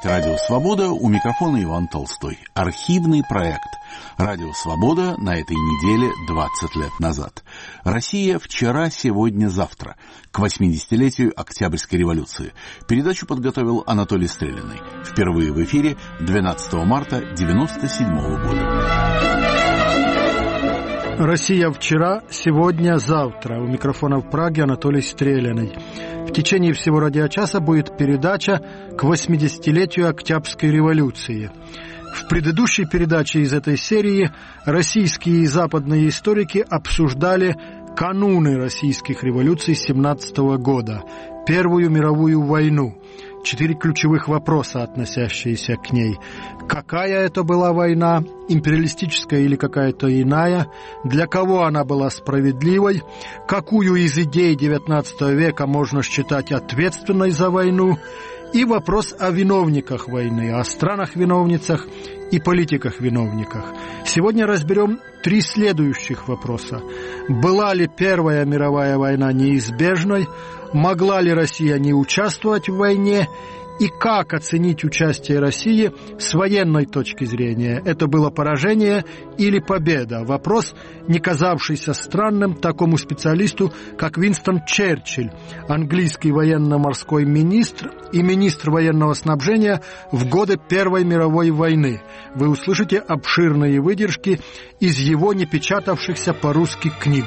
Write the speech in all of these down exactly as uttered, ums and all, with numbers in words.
слушаете «Радио Свобода», у микрофона Иван Толстой. Архивный проект «Радио Свобода» на этой неделе двадцать лет назад. Россия вчера, сегодня, завтра. К восьмидесятилетию Октябрьской революции. Передачу подготовил Анатолий Стрелянный. Впервые в эфире двенадцатого марта девяносто седьмого года. Россия вчера, сегодня, завтра. У микрофона в Праге Анатолий Стрелянный. В течение всего радиочаса будет передача к восьмидесятилетию Октябрьской революции. В предыдущей передаче из этой серии российские и западные историки обсуждали кануны российских революций семнадцатого года, Первую мировую войну. Четыре ключевых вопроса, относящиеся к ней. Какая это была война, империалистическая или какая-то иная? Для кого она была справедливой? Какую из идей девятнадцатого века можно считать ответственной за войну? И вопрос о виновниках войны, о странах-виновницах и политиках-виновниках. Сегодня разберем три следующих вопроса. Была ли Первая мировая война неизбежной? Могла ли Россия не участвовать в войне? И как оценить участие России с военной точки зрения? Это было поражение или победа? Вопрос, не казавшийся странным такому специалисту, как Уинстон Черчилль, английский военно-морской министр и министр военного снабжения в годы Первой мировой войны. Вы услышите обширные выдержки из его не печатавшихся по-русски книг.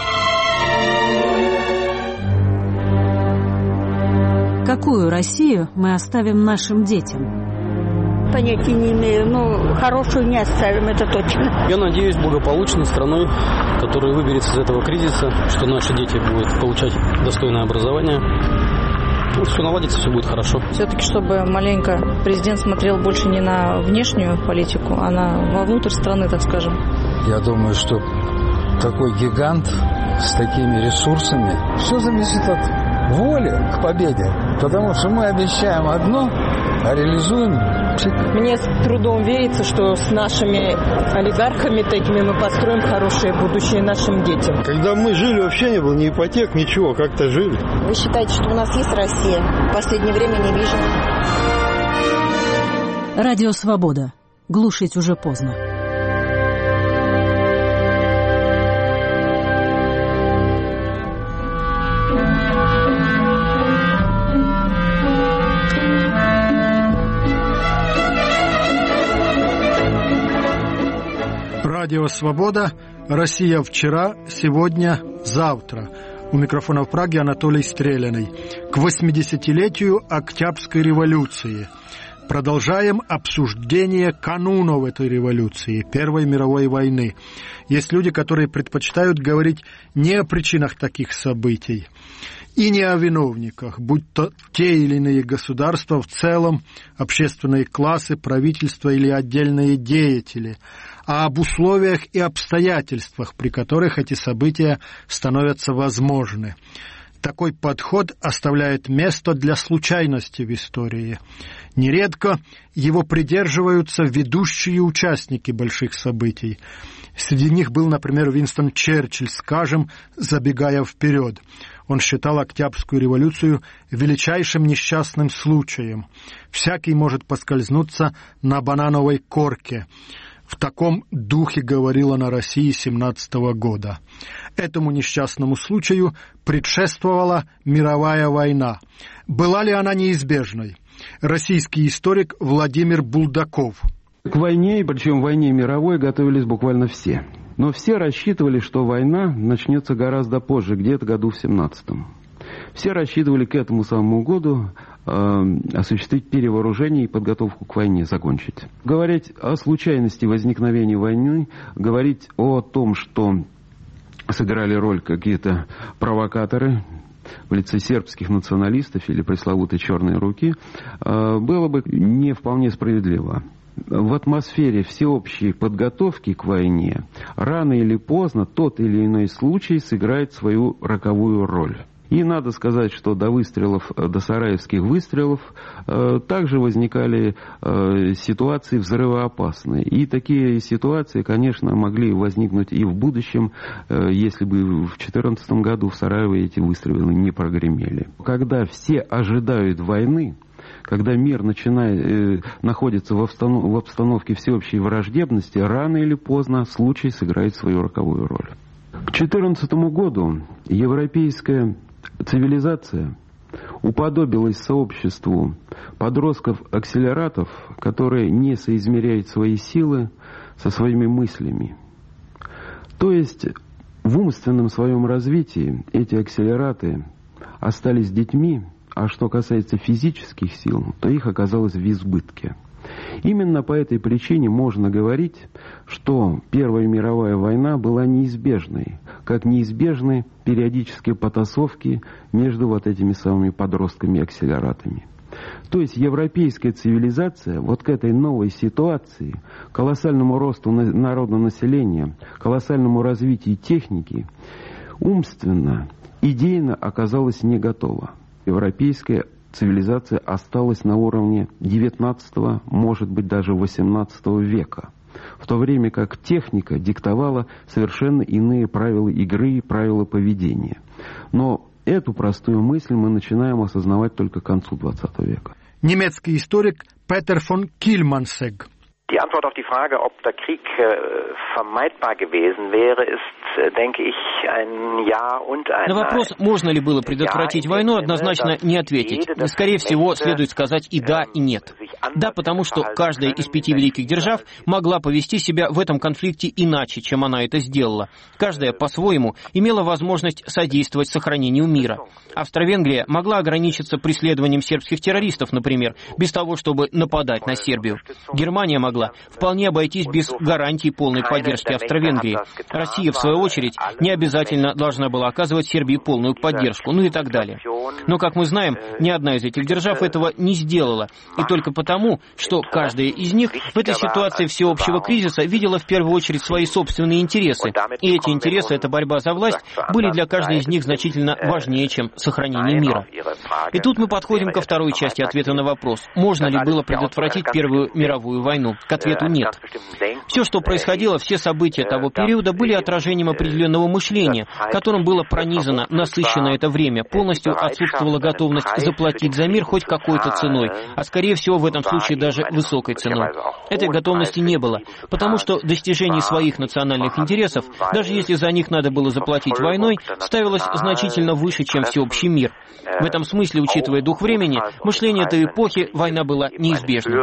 Какую Россию мы оставим нашим детям? Понятия не имею, но хорошую не оставим, это точно. Я надеюсь, благополучной страной, которая выберется из этого кризиса, что наши дети будут получать достойное образование. Ну, все наладится, все будет хорошо. Все-таки, чтобы маленько президент смотрел больше не на внешнюю политику, а на вовнутрь страны, так скажем. Я думаю, что такой гигант с такими ресурсами, все зависит от воли к победе, потому что мы обещаем одно, а реализуем. Мне с трудом верится, что с нашими олигархами такими мы построим хорошее будущее нашим детям. Когда мы жили, вообще не было ни ипотек, ничего, как-то жили. Вы считаете, что у нас есть Россия? В последнее время не вижу. Радио Свобода. Глушить уже поздно. Радио «Свобода», Россия вчера, сегодня, завтра. У микрофона в Праге Анатолий Стрелянный. К восьмидесятилетию Октябрьской революции. Продолжаем обсуждение канунов этой революции, Первой мировой войны. Есть люди, которые предпочитают говорить не о причинах таких событий и не о виновниках, будь то те или иные государства в целом, общественные классы, правительства или отдельные деятели, а об условиях и обстоятельствах, при которых эти события становятся возможны. Такой подход оставляет место для случайности в истории. Нередко его придерживаются ведущие участники больших событий. Среди них был, например, Уинстон Черчилль, скажем, забегая вперед. Он считал Октябрьскую революцию величайшим несчастным случаем. Всякий может поскользнуться на банановой корке. В таком духе говорила на России семнадцатого года. Этому несчастному случаю предшествовала мировая война. Была ли она неизбежной? Российский историк Владимир Булдаков. К войне, причем войне мировой, готовились буквально все. Но все рассчитывали, что война начнется гораздо позже, где-то году в семнадцатом. Все рассчитывали к этому самому году э, осуществить перевооружение и подготовку к войне закончить. Говорить о случайности возникновения войны, говорить о том, что сыграли роль какие-то провокаторы в лице сербских националистов или пресловутой «черной руки», э, было бы не вполне справедливо. В атмосфере всеобщей подготовки к войне рано или поздно тот или иной случай сыграет свою роковую роль. И надо сказать, что до выстрелов, до сараевских выстрелов э, также возникали э, ситуации взрывоопасные. И такие ситуации, конечно, могли возникнуть и в будущем, э, если бы в две тысячи четырнадцатом году в Сараево эти выстрелы не прогремели. Когда все ожидают войны, когда мир начинает, э, находится в, обстанов, в обстановке всеобщей враждебности, рано или поздно случай сыграет свою роковую роль. К две тысячи четырнадцатому году европейская цивилизация уподобилась сообществу подростков-акселератов, которые не соизмеряют свои силы со своими мыслями. То есть в умственном своем развитии эти акселераты остались детьми, а что касается физических сил, то их оказалось в избытке. Именно по этой причине можно говорить, что Первая мировая война была неизбежной, как неизбежны периодические потасовки между вот этими самыми подростками-акселератами. То есть европейская цивилизация вот к этой новой ситуации, колоссальному росту народного населения, колоссальному развитию техники, умственно, идейно оказалась не готова. Европейская цивилизация осталась на уровне девятнадцатого, может быть, даже восемнадцатого века, в то время как техника диктовала совершенно иные правила игры и правила поведения. Но эту простую мысль мы начинаем осознавать только к концу двадцатого века. Немецкий историк Петер фон Кильмансегг. Die Antwort auf die Frage, ob der Krieg äh, vermeidbar gewesen wäre, ist, äh, denke ich, ein Ja und ein Nein. На вопрос, можно ли было предотвратить войну, однозначно не ответить. Скорее всего, следует сказать и да, и нет. Да, потому что каждая из пяти великих держав могла повести себя в этом конфликте иначе, чем она это сделала. Каждая по-своему имела возможность содействовать сохранению мира. Австро-Венгрия могла ограничиться преследованием сербских террористов, например, без того, чтобы нападать на Сербию. Германия могла вполне обойтись без гарантий полной поддержки Австро-Венгрии. Россия, в свою очередь, не обязательно должна была оказывать Сербии полную поддержку, ну и так далее. Но, как мы знаем, ни одна из этих держав этого не сделала. И только потому, что каждая из них в этой ситуации всеобщего кризиса видела в первую очередь свои собственные интересы. И эти интересы, эта борьба за власть, были для каждой из них значительно важнее, чем сохранение мира. И тут мы подходим ко второй части ответа на вопрос, можно ли было предотвратить Первую мировую войну. К ответу нет. Все, что происходило, все события того периода были отражением определенного мышления, которым было пронизано, насыщено это время, полностью отсутствовала готовность заплатить за мир хоть какой-то ценой, а скорее всего в этом случае даже высокой ценой. Этой готовности не было, потому что достижение своих национальных интересов, даже если за них надо было заплатить войной, ставилось значительно выше, чем всеобщий мир. В этом смысле, учитывая дух времени, мышление этой эпохи, война была неизбежной.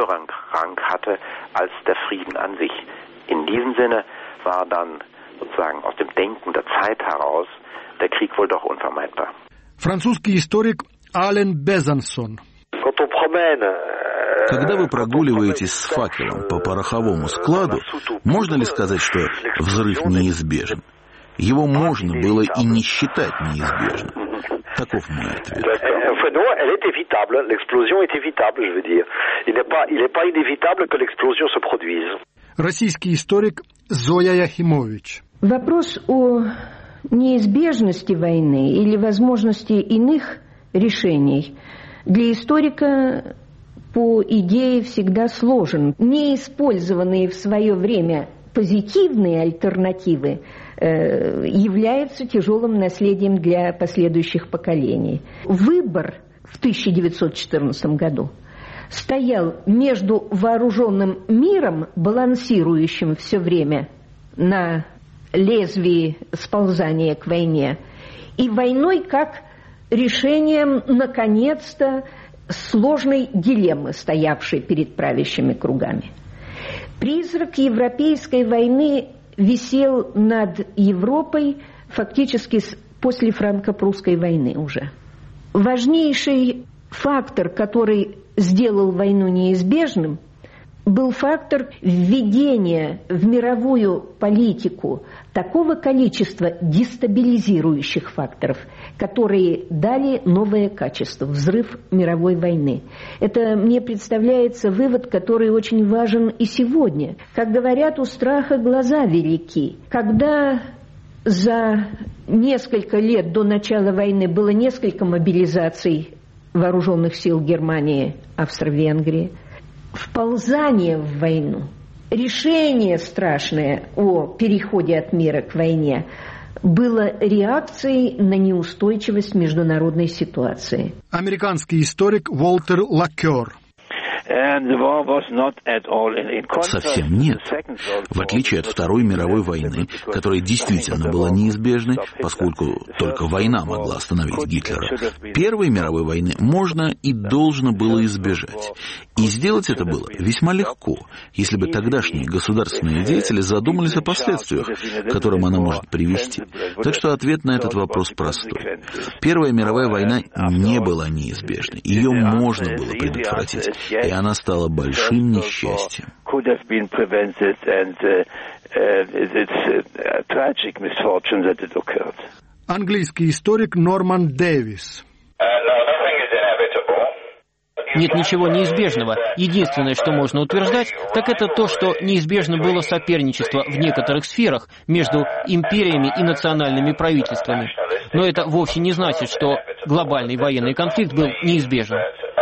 Als der Frieden an sich. In diesem Sinne war dann sozusagen aus dem Denken der Zeit heraus der Krieg wohl doch unvermeidbar. Французский историк Ален Безансон. Когда вы прогуливаетесь с факелом по пороховому складу, можно ли сказать, что взрыв неизбежен? Его можно было и не считать неизбежным. Таков мой ответ. Non, elle est évitable. L'explosion est évitable, je veux dire. Il n'est pas, il n'est pas inévitable que l'explosion se produise. Российский историк Зоя Яхимович. Вопрос о неизбежности войны или возможности иных решений для историка по идее всегда сложен. Неиспользованные в свое время позитивные альтернативы являются тяжелым наследием для последующих поколений. Выбор в тысяча девятьсот четырнадцатом году стоял между вооруженным миром, балансирующим все время на лезвии сползания к войне, и войной как решением, наконец-то, сложной дилеммы, стоявшей перед правящими кругами. Призрак европейской войны висел над Европой фактически после франко-прусской войны уже. Важнейший фактор, который сделал войну неизбежным, был фактор введения в мировую политику такого количества дестабилизирующих факторов, которые дали новое качество, взрыв мировой войны. Это мне представляется вывод, который очень важен и сегодня. Как говорят, у страха глаза велики. Когда за несколько лет до начала войны было несколько мобилизаций вооруженных сил Германии, Австро-Венгрии, вползание в войну, решение страшное о переходе от мира к войне было реакцией на неустойчивость международной ситуации. Американский историк Уолтер Лакер. Совсем нет. В отличие от Второй мировой войны, которая действительно была неизбежной, поскольку только война могла остановить Гитлера, Первой мировой войны можно и должно было избежать. И сделать это было весьма легко, если бы тогдашние государственные деятели задумались о последствиях, к которым она может привести. Так что ответ на этот вопрос простой. Первая мировая война не была неизбежной. Ее можно было предотвратить. И она стала большим несчастьем. Английский историк Норман Дэвис. Нет ничего неизбежного. Единственное, что можно утверждать, так это то, что неизбежно было соперничество в некоторых сферах между империями и национальными правительствами. Но это вовсе не значит, что глобальный военный конфликт был неизбежен.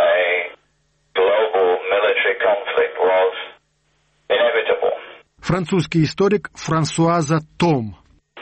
Французский историк Франсуаза Том.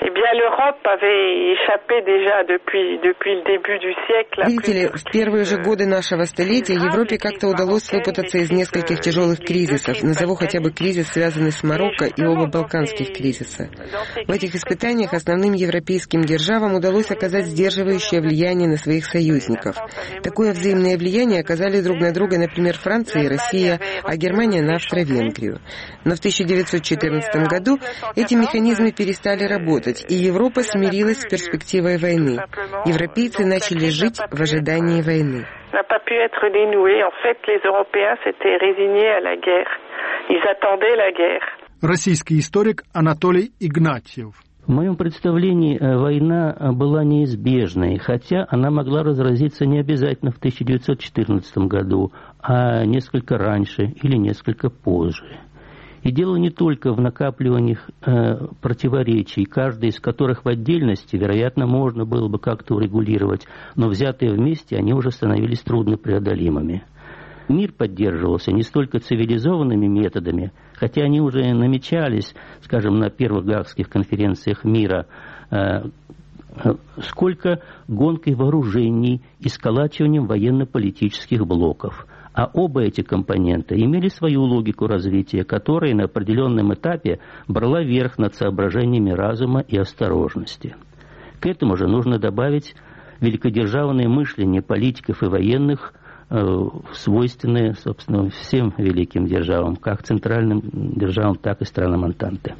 Видите ли, в первые же годы нашего столетия Европе как-то удалось выпутаться из нескольких тяжелых кризисов. Назову хотя бы кризис, связанный с Марокко, и оба балканских кризиса. В этих испытаниях основным европейским державам удалось оказать сдерживающее влияние на своих союзников. Такое взаимное влияние оказали друг на друга, например, Франция и Россия, а Германия на Австро-Венгрию. Но в тысяча девятьсот четырнадцатом году эти механизмы перестали работать, и Европа смирилась с перспективой войны. Европейцы начали жить в ожидании войны. Российский историк Анатолий Игнатьев. В моем представлении война была неизбежной, хотя она могла разразиться не обязательно в тысяча девятьсот четырнадцатом году, а несколько раньше или несколько позже. И дело не только в накапливании э, противоречий, каждый из которых в отдельности, вероятно, можно было бы как-то урегулировать, но взятые вместе они уже становились труднопреодолимыми. Мир поддерживался не столько цивилизованными методами, хотя они уже намечались, скажем, на первых гаагских конференциях мира, э, сколько гонкой вооружений и сколачиванием военно-политических блоков. А оба эти компонента имели свою логику развития, которая на определенном этапе брала верх над соображениями разума и осторожности. К этому же нужно добавить великодержавное мышление политиков и военных, э, свойственное, собственно, всем великим державам, как центральным державам, так и странам Антанты.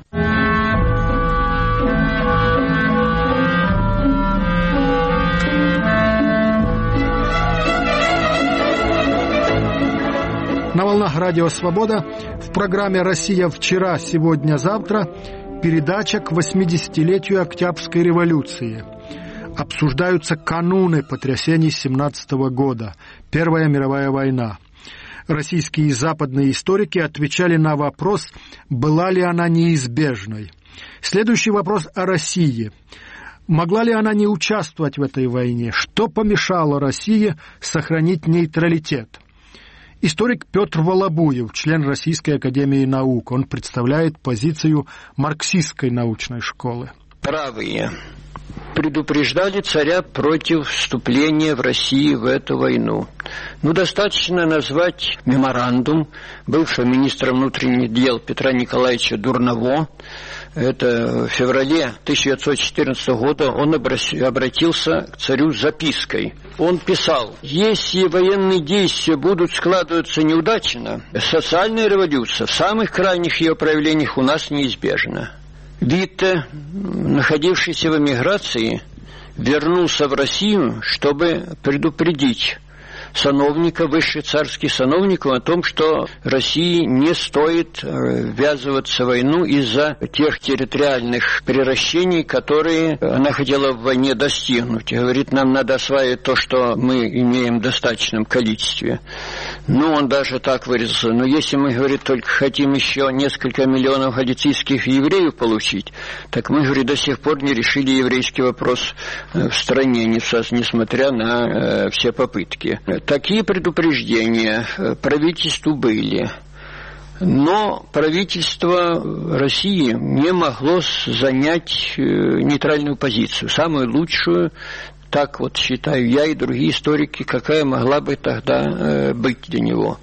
На волнах Радио Свобода в программе «Россия вчера, сегодня, завтра» передача к восьмидесятилетию Октябрьской революции. Обсуждаются кануны потрясений семнадцатого года, Первая мировая война. Российские и западные историки отвечали на вопрос, была ли она неизбежной. Следующий вопрос о России. Могла ли она не участвовать в этой войне? Что помешало России сохранить нейтралитет? Историк Петр Волобуев, член Российской академии наук. Он представляет позицию марксистской научной школы. Правые предупреждали царя против вступления в Россию в эту войну. Ну, достаточно назвать меморандум бывшего министра внутренних дел Петра Николаевича Дурново. Это в феврале тысяча девятьсот четырнадцатого года он обратился к царю с запиской. Он писал: если военные действия будут складываться неудачно, социальная революция в самых крайних ее проявлениях у нас неизбежна. Витте, находившийся в эмиграции, вернулся в Россию, чтобы предупредить сановника, высших царских сановников о том, что России не стоит ввязываться в войну из-за тех территориальных приращений, которые она хотела в войне достигнуть. И говорит, нам надо осваивать то, что мы имеем в достаточном количестве. Ну, он даже так выразился. Но если мы, говорит, только хотим еще несколько миллионов галицийских евреев получить, так мы, говорит, до сих пор не решили еврейский вопрос в стране, несмотря на э, все попытки. Такие предупреждения правительству были. Но правительство России не могло занять нейтральную позицию, самую лучшую, так вот считаю я и другие историки, какая могла бы тогда быть для него.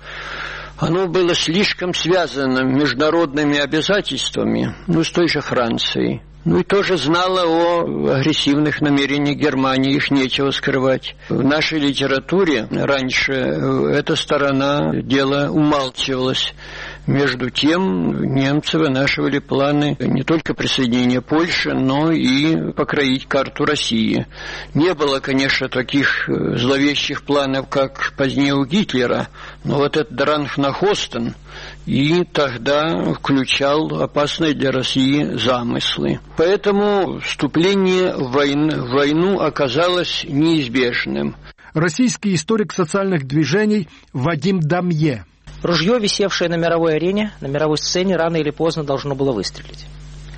Оно было слишком связано международными обязательствами, ну, с той же Францией. Ну и тоже знала о агрессивных намерениях Германии, их нечего скрывать. В нашей литературе раньше эта сторона дела умалчивалась. Между тем, немцы вынашивали планы не только присоединения Польши, но и покроить карту России. Не было, конечно, таких зловещих планов, как позднее у Гитлера, но вот этот Дранфнахостен и тогда включал опасные для России замыслы. Поэтому вступление в войну, в войну оказалось неизбежным. Российский историк социальных движений Вадим Дамье. Ружье, висевшее на мировой арене, на мировой сцене, рано или поздно должно было выстрелить.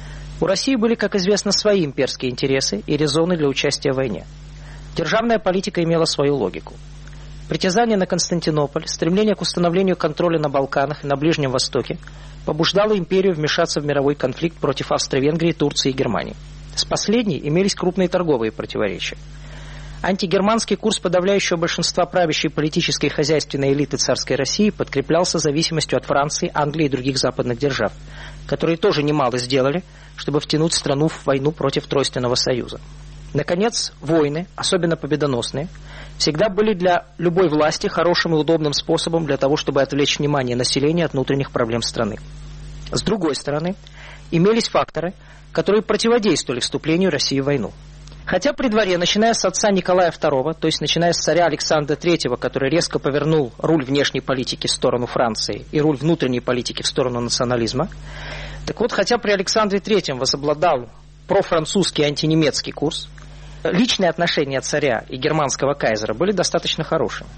У России были, как известно, свои имперские интересы и резоны для участия в войне. Державная политика имела свою логику. Притязание на Константинополь, стремление к установлению контроля на Балканах и на Ближнем Востоке побуждало империю вмешаться в мировой конфликт против Австро-Венгрии, Турции и Германии. С последней имелись крупные торговые противоречия. Антигерманский курс подавляющего большинства правящей политической и хозяйственной элиты царской России подкреплялся зависимостью от Франции, Англии и других западных держав, которые тоже немало сделали, чтобы втянуть страну в войну против Тройственного союза. Наконец, войны, особенно победоносные, всегда были для любой власти хорошим и удобным способом для того, чтобы отвлечь внимание населения от внутренних проблем страны. С другой стороны, имелись факторы, которые противодействовали вступлению России в войну. Хотя при дворе, начиная с отца Николая второго, то есть начиная с царя Александра третьего, который резко повернул руль внешней политики в сторону Франции и руль внутренней политики в сторону национализма, так вот, хотя при Александре третьем возобладал профранцузский антинемецкий курс, личные отношения царя и германского кайзера были достаточно хорошими.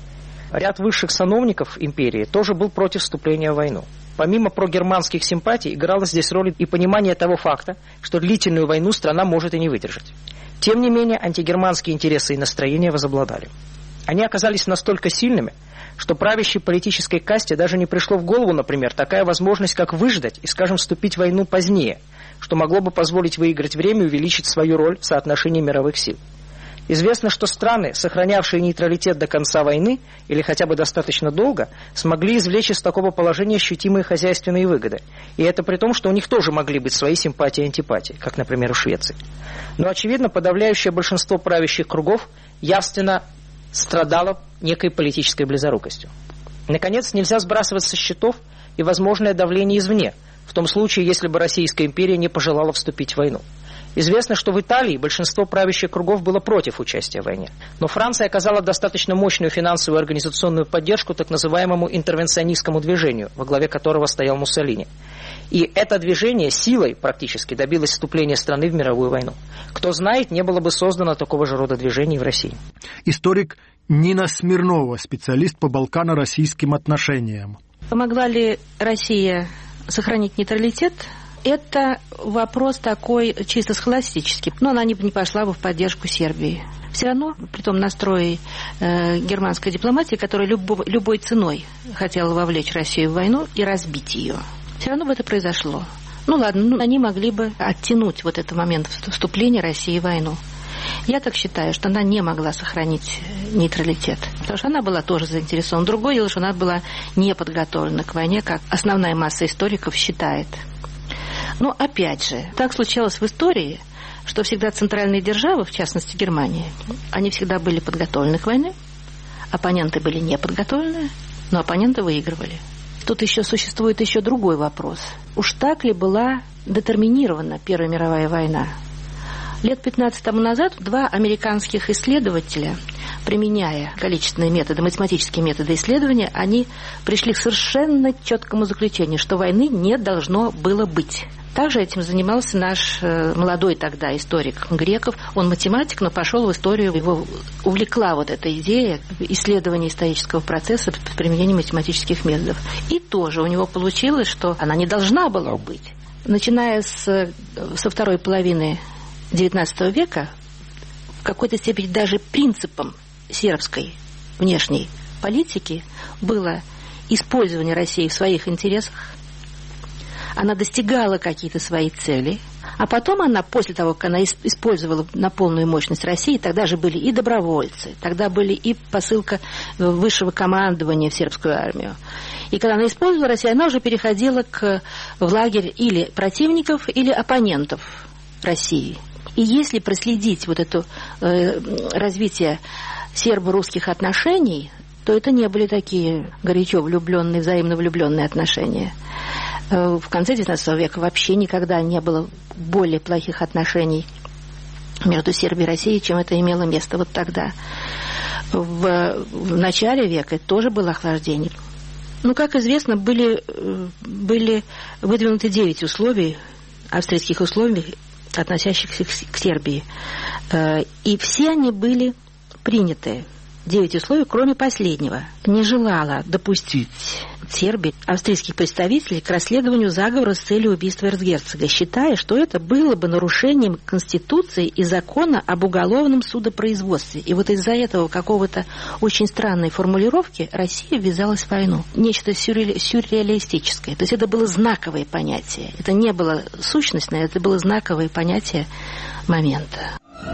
Ряд высших сановников империи тоже был против вступления в войну. Помимо прогерманских симпатий, играла здесь роль и понимание того факта, что длительную войну страна может и не выдержать. Тем не менее, антигерманские интересы и настроения возобладали. Они оказались настолько сильными, что правящей политической касте даже не пришло в голову, например, такая возможность, как выждать и, скажем, вступить в войну позднее, что могло бы позволить выиграть время и увеличить свою роль в соотношении мировых сил. Известно, что страны, сохранявшие нейтралитет до конца войны, или хотя бы достаточно долго, смогли извлечь из такого положения ощутимые хозяйственные выгоды. И это при том, что у них тоже могли быть свои симпатии и антипатии, как, например, у Швеции. Но, очевидно, подавляющее большинство правящих кругов явственно страдало некой политической близорукостью. Наконец, нельзя сбрасывать со счетов и возможное давление извне, в том случае, если бы Российская империя не пожелала вступить в войну. Известно, что в Италии большинство правящих кругов было против участия в войне. Но Франция оказала достаточно мощную финансовую и организационную поддержку так называемому интервенционистскому движению, во главе которого стоял Муссолини. И это движение силой практически добилось вступления страны в мировую войну. Кто знает, не было бы создано такого же рода движений в России. Историк Нина Смирнова, специалист по балкано-российским отношениям. Помогла ли Россия сохранить нейтралитет? Это вопрос такой чисто схоластический, но она не, не пошла бы в поддержку Сербии. Все равно, при том настрое э, германской дипломатии, которая любо, любой ценой хотела вовлечь Россию в войну и разбить ее, все равно бы это произошло. Ну ладно, ну, они могли бы оттянуть вот этот момент вступления России в войну. Я так считаю, что она не могла сохранить нейтралитет, потому что она была тоже заинтересована. Другое дело, что она была не подготовлена к войне, как основная масса историков считает. Но опять же, так случалось в истории, что всегда центральные державы, в частности Германия, они всегда были подготовлены к войне, оппоненты были не подготовлены, но оппоненты выигрывали. Тут еще существует еще другой вопрос. Уж так ли была детерминирована Первая мировая война? Лет пятнадцать тому назад два американских исследователя, применяя количественные методы, математические методы исследования, они пришли к совершенно четкому заключению, что войны не должно было быть. Также этим занимался наш э, молодой тогда историк Греков. Он математик, но пошел в историю, его увлекла вот эта идея исследования исторического процесса с применением математических методов. И тоже у него получилось, что она не должна была быть. Начиная с, со второй половины девятнадцатого века, в какой-то степени даже принципом сербской внешней политики было использования России в своих интересах. Она достигала какие-то свои цели, а потом она, после того, как она использовала на полную мощность России, тогда же были и добровольцы, тогда были и посылка высшего командования в сербскую армию. И когда она использовала Россию, она уже переходила к, в лагерь или противников, или оппонентов России. И если проследить вот это э, развитие сербо-русских отношений, то это не были такие горячо влюбленные, взаимно влюбленные отношения. В конце девятнадцатого века вообще никогда не было более плохих отношений между Сербией и Россией, чем это имело место вот тогда. В, в начале века тоже было охлаждение. Ну, как известно, были, были выдвинуты девять условий, австрийских условий, относящихся к Сербии. И все они были приняты. Девять условий, кроме последнего. Не желала допустить Сербия австрийских представителей к расследованию заговора с целью убийства эрцгерцога, считая, что это было бы нарушением Конституции и закона об уголовном судопроизводстве. И вот из-за этого какого-то очень странной формулировки Россия ввязалась в войну. Нечто сюрре... сюрреалистическое. То есть это было знаковое понятие. Это не было сущностное, это было знаковое понятие момента.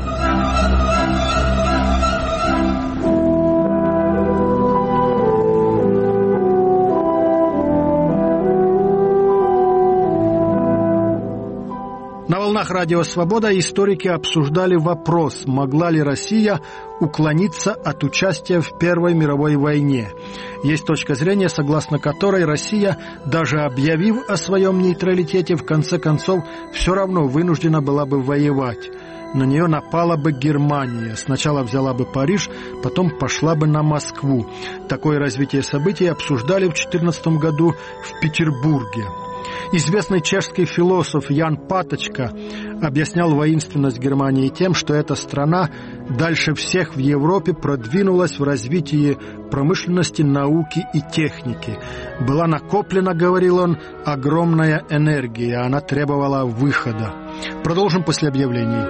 На волнах Радио Свобода историки обсуждали вопрос, могла ли Россия уклониться от участия в Первой мировой войне. Есть точка зрения, согласно которой Россия, даже объявив о своем нейтралитете, в конце концов все равно вынуждена была бы воевать. На нее напала бы Германия. Сначала взяла бы Париж, потом пошла бы на Москву. Такое развитие событий обсуждали в две тысячи четырнадцатом году в Петербурге. Известный чешский философ Ян Паточка объяснял воинственность Германии тем, что эта страна дальше всех в Европе продвинулась в развитии промышленности, науки и техники. Была накоплена, говорил он, огромная энергия, она требовала выхода. Продолжим после объявлений.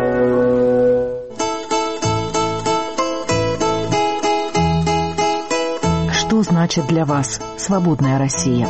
Что значит для вас свободная Россия?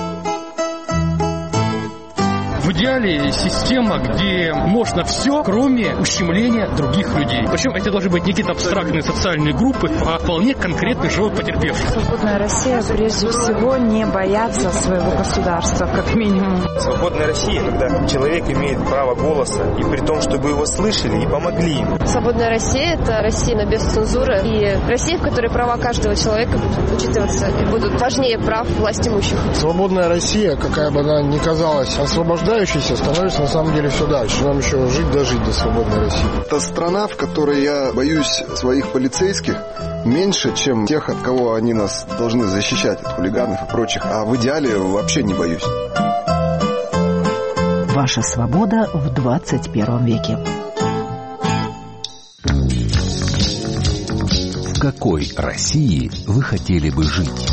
В идеале система, где можно все, кроме ущемления других людей. Причем это должны быть не какие-то абстрактные социальные группы, а вполне конкретный живот потерпевший. Свободная Россия, прежде всего, не бояться своего государства, как минимум. Свободная Россия, когда человек имеет право голоса, и при том, чтобы его слышали и помогли ему. Свободная Россия – это Россия без цензуры, и Россия, в которой права каждого человека будут учитываться и будут важнее прав власть имущих. Свободная Россия, какая бы она ни казалась освобождающей, становится на самом деле все дальше. Нам еще жить дожить до свободной России. Это страна, в которой я боюсь своих полицейских меньше, чем тех, от кого они нас должны защищать, от хулиганов и прочих. А в идеале вообще не боюсь. Ваша свобода в двадцать первом веке. В какой России вы хотели бы жить?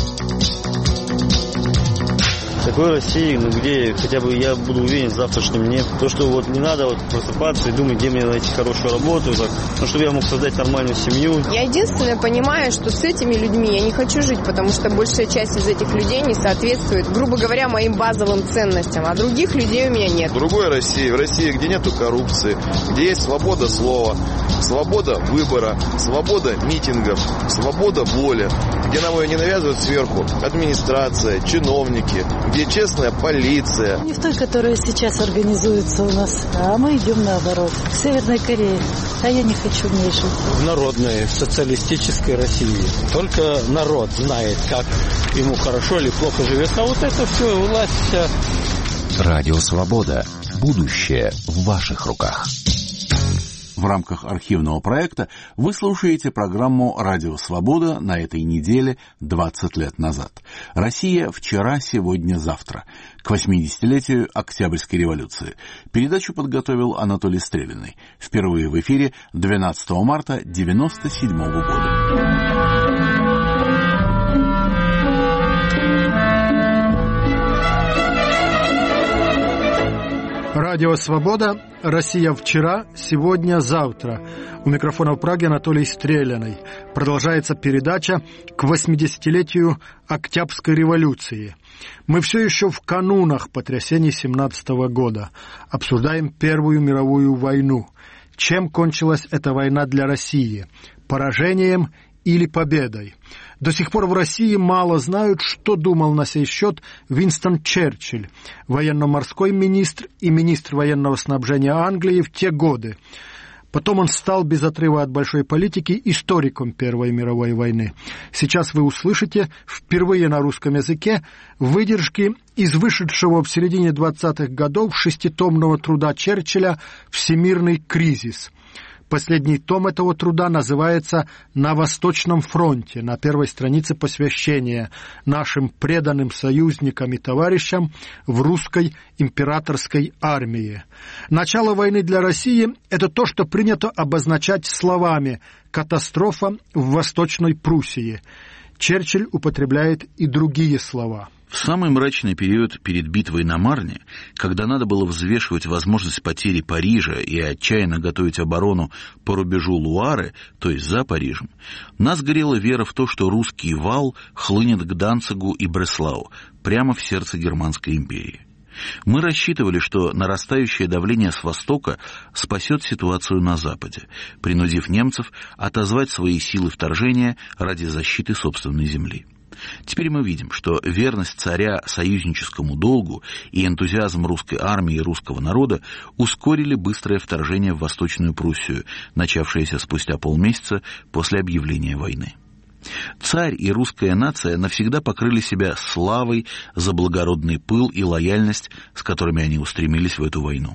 В такой России, ну, где хотя бы я буду уверен в завтрашнем дне. То, что вот не надо вот просыпаться и думать, где мне найти хорошую работу, так, ну, чтобы я мог создать нормальную семью. Я единственное понимаю, что с этими людьми я не хочу жить, потому что большая часть из этих людей не соответствует, грубо говоря, моим базовым ценностям, а других людей у меня нет. В другой России, в России, где нету коррупции, где есть свобода слова, свобода выбора, свобода митингов, свобода воли, где нам ее не навязывают сверху администрация, чиновники, где честная полиция. Не в той, которая сейчас организуется у нас, а мы идем наоборот. К Северной Корее. А я не хочу в ней жить. В народной социалистической России. Только народ знает, как ему хорошо или плохо живется. А вот это все, власть вся. Радио Свобода. Будущее в ваших руках. В рамках архивного проекта вы слушаете программу «Радио Свобода» на этой неделе двадцать лет назад. Россия вчера, сегодня, завтра. К восьмидесятилетию Октябрьской революции. Передачу подготовил Анатолий Стрелянный. Впервые в эфире двенадцатого марта девяносто седьмого года. Радио «Свобода», Россия вчера, сегодня, завтра. У микрофона в Праге Анатолий Стреляный. Продолжается передача к восьмидесятилетию Октябрьской революции. Мы все еще в канунах потрясений семнадцатого года. Обсуждаем Первую мировую войну. Чем кончилась эта война для России? Поражением или победой? До сих пор в России мало знают, что думал на сей счет Уинстон Черчилль, военно-морской министр и министр военного снабжения Англии в те годы. Потом он стал без отрыва от большой политики историком Первой мировой войны. Сейчас вы услышите впервые на русском языке выдержки из вышедшего в середине двадцатых годов шеститомного труда Черчилля «Всемирный кризис». Последний том этого труда называется «На Восточном фронте», на первой странице посвящения нашим преданным союзникам и товарищам в русской императорской армии. Начало войны для России – это то, что принято обозначать словами «катастрофа в Восточной Пруссии». Черчилль употребляет и другие слова. В самый мрачный период перед битвой на Марне, когда надо было взвешивать возможность потери Парижа и отчаянно готовить оборону по рубежу Луары, то есть за Парижем, нас горела вера в то, что русский вал хлынет к Данцигу и Бреслау, прямо в сердце Германской империи. Мы рассчитывали, что нарастающее давление с востока спасет ситуацию на западе, принудив немцев отозвать свои силы вторжения ради защиты собственной земли. Теперь мы видим, что верность царя союзническому долгу и энтузиазм русской армии и русского народа ускорили быстрое вторжение в Восточную Пруссию, начавшееся спустя полмесяца после объявления войны. Царь и русская нация навсегда покрыли себя славой за благородный пыл и лояльность, с которыми они устремились в эту войну.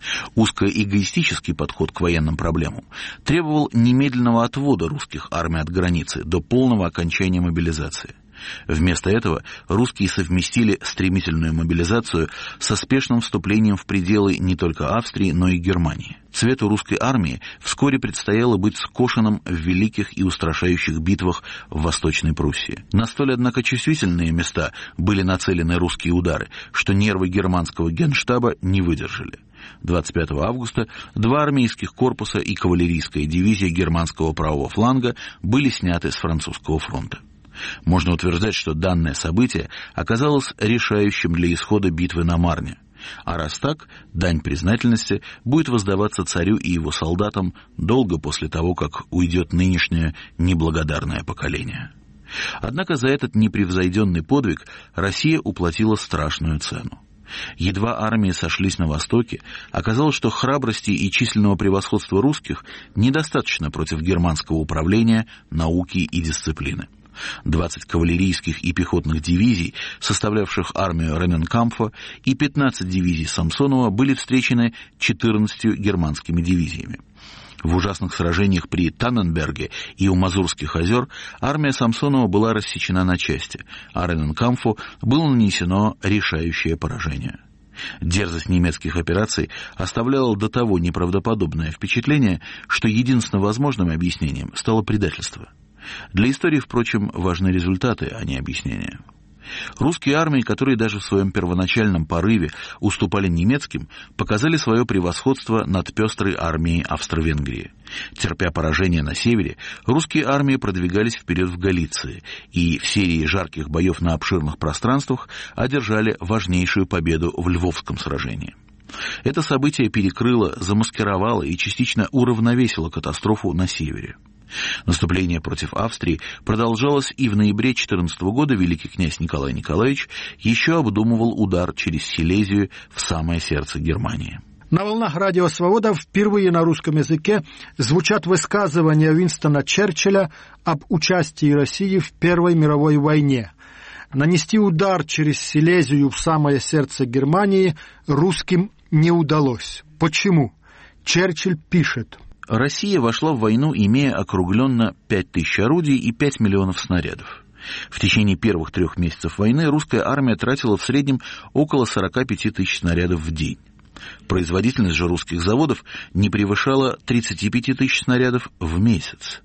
Узкоэгоистический подход к военным проблемам требовал немедленного отвода русских армий от границы до полного окончания мобилизации. Вместо этого русские совместили стремительную мобилизацию со спешным вступлением в пределы не только Австрии, но и Германии. Цвету русской армии вскоре предстояло быть скошенным в великих и устрашающих битвах в Восточной Пруссии. На столь, однако, чувствительные места были нацелены русские удары, что нервы германского генштаба не выдержали. двадцать пятого августа два армейских корпуса и кавалерийская дивизия германского правого фланга были сняты с французского фронта. Можно утверждать, что данное событие оказалось решающим для исхода битвы на Марне. А раз так, дань признательности будет воздаваться царю и его солдатам долго после того, как уйдет нынешнее неблагодарное поколение. Однако за этот непревзойденный подвиг Россия уплатила страшную цену. Едва армии сошлись на востоке, оказалось, что храбрости и численного превосходства русских недостаточно против германского управления, науки и дисциплины. двадцать кавалерийских и пехотных дивизий, составлявших армию Рененкампфа, и пятнадцать дивизий Самсонова были встречены четырнадцатью германскими дивизиями. В ужасных сражениях при Танненберге и у Мазурских озер армия Самсонова была рассечена на части, а Рененкампфу было нанесено решающее поражение. Дерзость немецких операций оставляла до того неправдоподобное впечатление, что единственно возможным объяснением стало предательство. Для истории, впрочем, важны результаты, а не объяснения. Русские армии, которые даже в своем первоначальном порыве уступали немецким, показали свое превосходство над пестрой армией Австро-Венгрии. Терпя поражение на севере, русские армии продвигались вперед в Галиции и в серии жарких боев на обширных пространствах одержали важнейшую победу в Львовском сражении. Это событие перекрыло, замаскировало и частично уравновесило катастрофу на севере. Наступление против Австрии продолжалось, и в ноябре четырнадцатого года великий князь Николай Николаевич еще обдумывал удар через Силезию в самое сердце Германии. На волнах радио «Свобода» впервые на русском языке звучат высказывания Уинстона Черчилля об участии России в Первой мировой войне. Нанести удар через Силезию в самое сердце Германии русским не удалось. Почему? Черчилль пишет: Россия вошла в войну, имея округленно пять тысяч орудий и пять миллионов снарядов. В течение первых трех месяцев войны русская армия тратила в среднем около сорок пять тысяч снарядов в день. Производительность же русских заводов не превышала тридцать пять тысяч снарядов в месяц.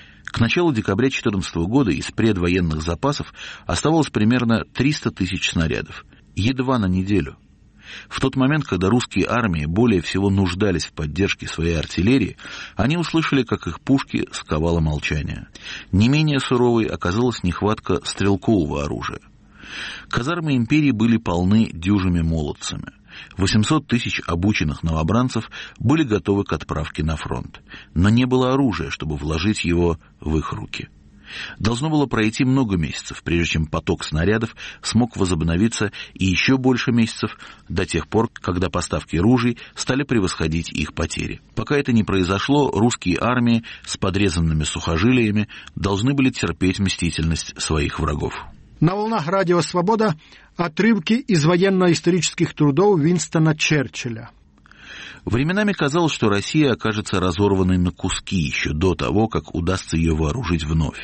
К началу декабря две тысячи четырнадцатого года из предвоенных запасов оставалось примерно триста тысяч снарядов. Едва на неделю. В тот момент, когда русские армии более всего нуждались в поддержке своей артиллерии, они услышали, как их пушки сковало молчание. Не менее суровой оказалась нехватка стрелкового оружия. Казармы империи были полны дюжими молодцами. восемьсот тысяч обученных новобранцев были готовы к отправке на фронт, но не было оружия, чтобы вложить его в их руки. Должно было пройти много месяцев, прежде чем поток снарядов смог возобновиться, и еще больше месяцев до тех пор, когда поставки ружей стали превосходить их потери. Пока это не произошло, русские армии с подрезанными сухожилиями должны были терпеть мстительность своих врагов. На волнах радио «Свобода» отрывки из военно-исторических трудов Уинстона Черчилля. Временами казалось, что Россия окажется разорванной на куски еще до того, как удастся ее вооружить вновь.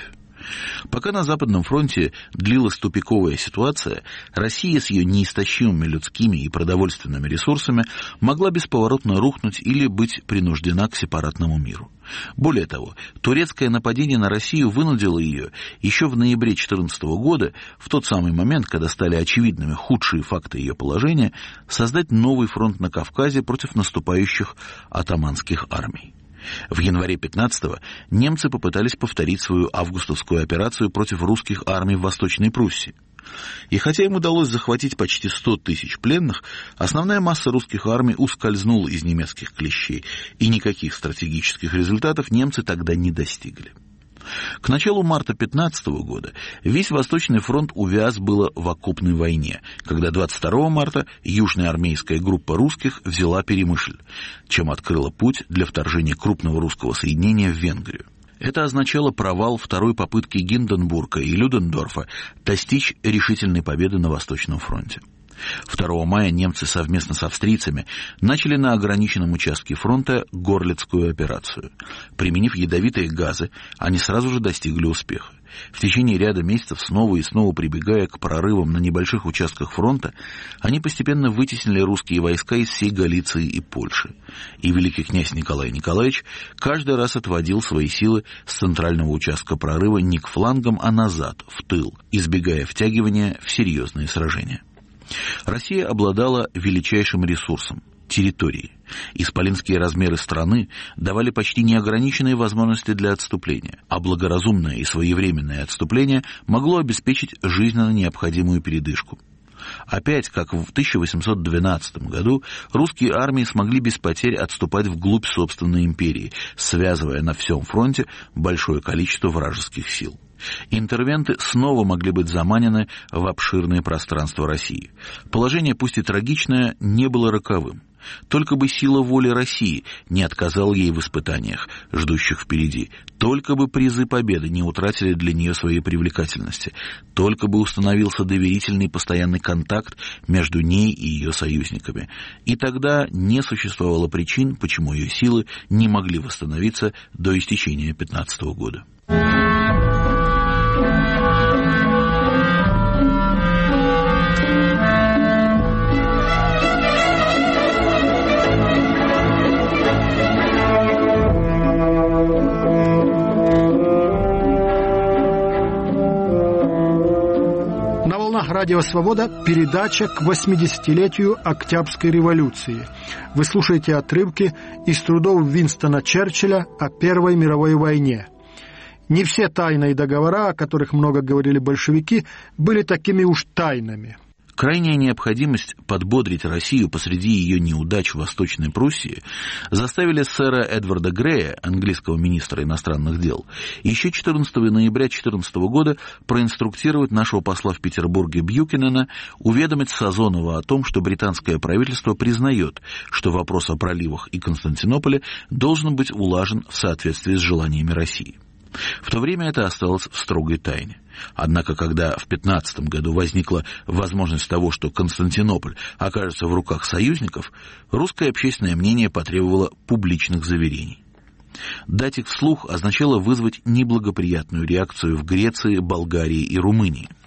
Пока на Западном фронте длилась тупиковая ситуация, Россия с ее неистощимыми людскими и продовольственными ресурсами могла бесповоротно рухнуть или быть принуждена к сепаратному миру. Более того, турецкое нападение на Россию вынудило ее еще в ноябре две тысячи четырнадцатого года, в тот самый момент, когда стали очевидными худшие факты ее положения, создать новый фронт на Кавказе против наступающих отtomанских армий. В январе пятнадцатого немцы попытались повторить свою августовскую операцию против русских армий в Восточной Пруссии. И хотя им удалось захватить почти сто тысяч пленных, основная масса русских армий ускользнула из немецких клещей, и никаких стратегических результатов немцы тогда не достигли. К началу марта пятнадцатого года весь Восточный фронт увяз было в окопной войне, когда двадцать второго марта Южная армейская группа русских взяла Перемышль, чем открыла путь для вторжения крупного русского соединения в Венгрию. Это означало провал второй попытки Гинденбурга и Людендорфа достичь решительной победы на Восточном фронте. второго мая немцы совместно с австрийцами начали на ограниченном участке фронта Горлицкую операцию. Применив ядовитые газы, они сразу же достигли успеха. В течение ряда месяцев, снова и снова прибегая к прорывам на небольших участках фронта, они постепенно вытеснили русские войска из всей Галиции и Польши. И великий князь Николай Николаевич каждый раз отводил свои силы с центрального участка прорыва не к флангам, а назад, в тыл, избегая втягивания в серьезные сражения. Россия обладала величайшим ресурсом – территорией. Исполинские размеры страны давали почти неограниченные возможности для отступления, а благоразумное и своевременное отступление могло обеспечить жизненно необходимую передышку. Опять, как в тысяча восемьсот двенадцатом году, русские армии смогли без потерь отступать вглубь собственной империи, связывая на всем фронте большое количество вражеских сил. Интервенты снова могли быть заманены в обширное пространство России. Положение, пусть и трагичное, не было роковым. Только бы сила воли России не отказала ей в испытаниях, ждущих впереди. Только бы призы победы не утратили для нее своей привлекательности. Только бы установился доверительный постоянный контакт между ней и ее союзниками. И тогда не существовало причин, почему ее силы не могли восстановиться до истечения пятнадцатого года. Радио «Свобода» – передача к восьмидесятилетию Октябрьской революции. Вы слушаете отрывки из трудов Уинстона Черчилля о Первой мировой войне. Не все тайные договора, о которых много говорили большевики, были такими уж тайными. Крайняя необходимость подбодрить Россию посреди ее неудач в Восточной Пруссии заставили сэра Эдварда Грея, английского министра иностранных дел, еще четырнадцатого ноября две тысячи четырнадцатого года проинструктировать нашего посла в Петербурге Бьюкенена уведомить Сазонова о том, что британское правительство признает, что вопрос о проливах и Константинополе должен быть улажен в соответствии с желаниями России. В то время это осталось в строгой тайне. Однако, когда в пятнадцатом году возникла возможность того, что Константинополь окажется в руках союзников, русское общественное мнение потребовало публичных заверений. Дать их вслух означало вызвать неблагоприятную реакцию в Греции, Болгарии и Румынии.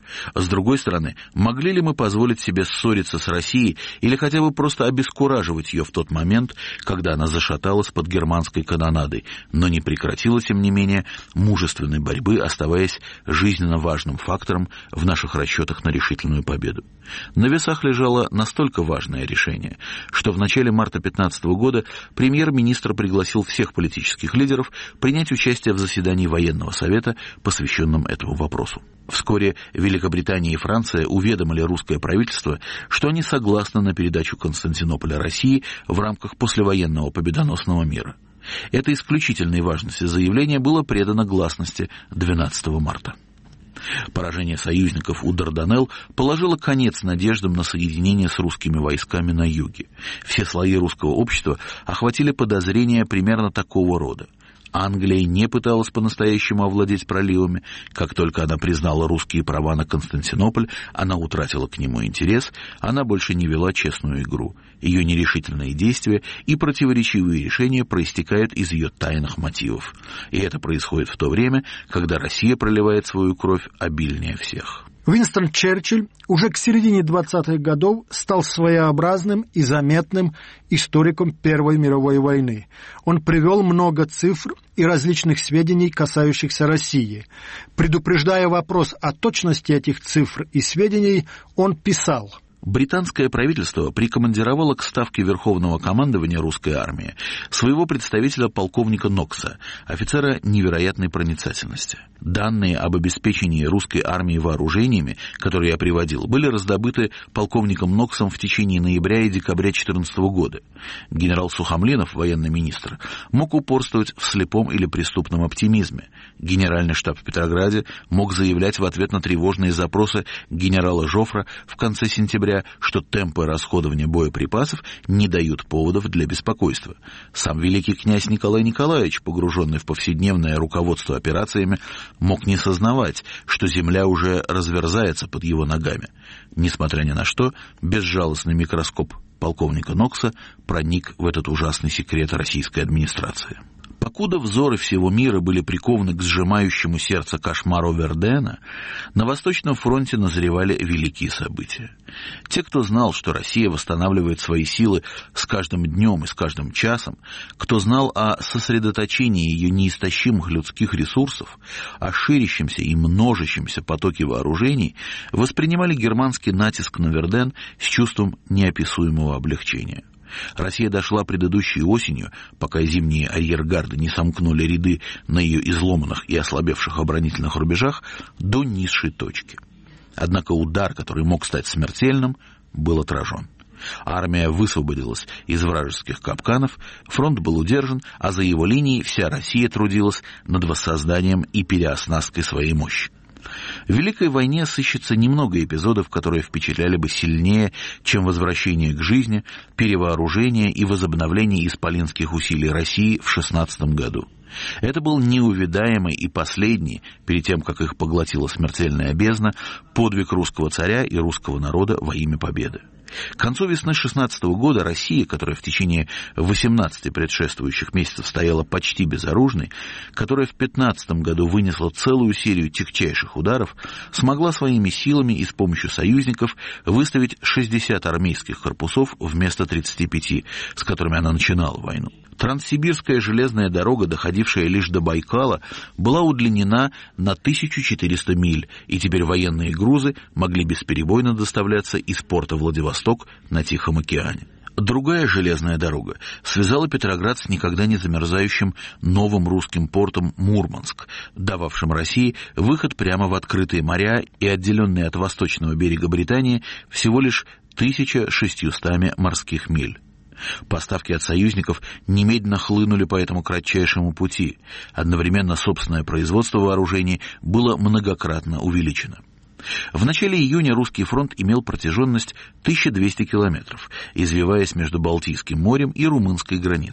С другой стороны, могли ли мы позволить себе ссориться с Россией или хотя бы просто обескураживать ее в тот момент, когда она зашаталась под германской канонадой, но не прекратила, тем не менее, мужественной борьбы, оставаясь жизненно важным фактором в наших расчетах на решительную победу? На весах лежало настолько важное решение, что в начале марта две тысячи пятнадцатого года премьер-министр пригласил всех политических лидеров принять участие в заседании военного совета, посвященном этому вопросу. Вскоре Великобритания и Франция уведомили русское правительство, что они согласны на передачу Константинополя России в рамках послевоенного победоносного мира. Это исключительной важности заявление было предано гласности двенадцатого марта. Поражение союзников у Дарданелл положило конец надеждам на соединение с русскими войсками на юге. Все слои русского общества охватили подозрения примерно такого рода. Англия не пыталась по-настоящему овладеть проливами. Как только она признала русские права на Константинополь, она утратила к нему интерес, она больше не вела честную игру. Ее нерешительные действия и противоречивые решения проистекают из ее тайных мотивов. И это происходит в то время, когда Россия проливает свою кровь обильнее всех. Уинстон Черчилль уже к середине двадцатых годов стал своеобразным и заметным историком Первой мировой войны. Он привел много цифр и различных сведений, касающихся России. Предупреждая вопрос о точности этих цифр и сведений, он писал: британское правительство прикомандировало к ставке Верховного командования русской армии своего представителя полковника Нокса, офицера невероятной проницательности. Данные об обеспечении русской армии вооружениями, которые я приводил, были раздобыты полковником Ноксом в течение ноября и декабря две тысячи четырнадцатого года. Генерал Сухомлинов, военный министр, мог упорствовать в слепом или преступном оптимизме. Генеральный штаб в Петрограде мог заявлять в ответ на тревожные запросы генерала Жофра в конце сентября, что темпы расходования боеприпасов не дают поводов для беспокойства. Сам великий князь Николай Николаевич, погруженный в повседневное руководство операциями, мог не сознавать, что земля уже разверзается под его ногами. Несмотря ни на что, безжалостный микроскоп полковника Нокса проник в этот ужасный секрет российской администрации. Покуда взоры всего мира были прикованы к сжимающему сердце кошмару Вердена, на Восточном фронте назревали великие события. Те, кто знал, что Россия восстанавливает свои силы с каждым днем и с каждым часом, кто знал о сосредоточении ее неистощимых людских ресурсов, о ширящемся и множащемся потоке вооружений, воспринимали германский натиск на Верден с чувством неописуемого облегчения. Россия дошла предыдущей осенью, пока зимние арьергарды не сомкнули ряды на ее изломанных и ослабевших оборонительных рубежах, до низшей точки. Однако удар, который мог стать смертельным, был отражен. Армия высвободилась из вражеских капканов, фронт был удержан, а за его линией вся Россия трудилась над воссозданием и переоснасткой своей мощи. В Великой войне сыщется немного эпизодов, которые впечатляли бы сильнее, чем возвращение к жизни, перевооружение и возобновление исполинских усилий России в шестнадцатом году. Это был неувидаемый и последний, перед тем, как их поглотила смертельная бездна, подвиг русского царя и русского народа во имя победы. К концу весны шестнадцатого года Россия, которая в течение восемнадцати предшествующих месяцев стояла почти безоружной, которая в пятнадцатом году вынесла целую серию тягчайших ударов, смогла своими силами и с помощью союзников выставить шестьдесят армейских корпусов вместо тридцати пяти, с которыми она начинала войну. Транссибирская железная дорога, доходившая лишь до Байкала, была удлинена на тысячу четыреста миль, и теперь военные грузы могли бесперебойно доставляться из порта Владивосток на Тихом океане. Другая железная дорога связала Петроград с никогда не замерзающим новым русским портом Мурманск, дававшим России выход прямо в открытые моря и отделенный от восточного берега Британии всего лишь тысяча шестьюстами морских миль. Поставки от союзников немедленно хлынули по этому кратчайшему пути. Одновременно собственное производство вооружений было многократно увеличено. В начале июня русский фронт имел протяженность тысяча двести километров, извиваясь между Балтийским морем и румынской границей.